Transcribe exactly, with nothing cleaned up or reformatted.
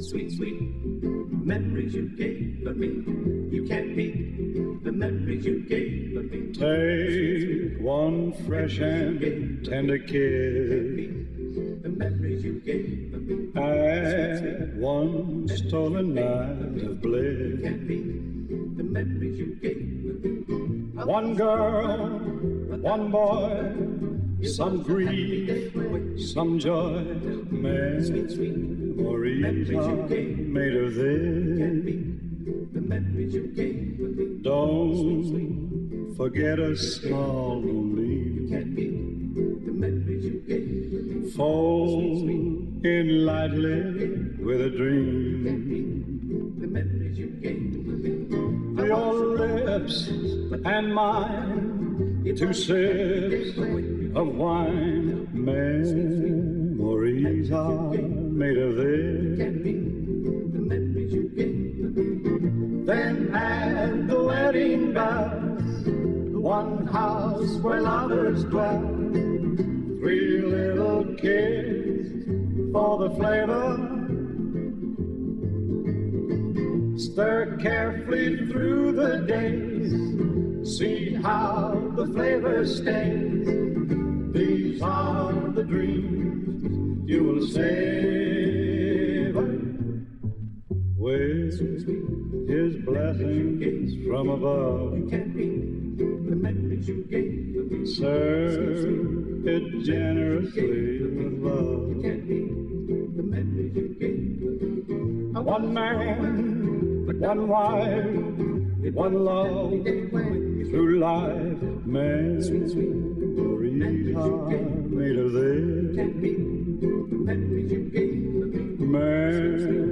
sweet, sweet memories you gave me. You can't beat the memories you gave me. Take one fresh and tender kiss. The memories you gave me. Add one stolen night of bliss. Can't beat the memories you gave me. One girl, one boy, some grief, some joy. Memories are made of this. The memories you gave me. Don't forget a small relief. The memories you gave me. Fall in lightly with a dream. The memories you gave me. Your lips and mine, two sips of wine. Memories are made of this. The memories you gave me. Then add the wedding bells, one house where lovers dwell, three little kids for the flavor. Stir carefully through the days, see how the flavor stays. These are the dreams you will savor with his blessings from above. The memories you gave me. Serve it generously with love. The memories you gave me. One man, one wife, one love, through life. Memories are made of this. The memories you gave me. Memories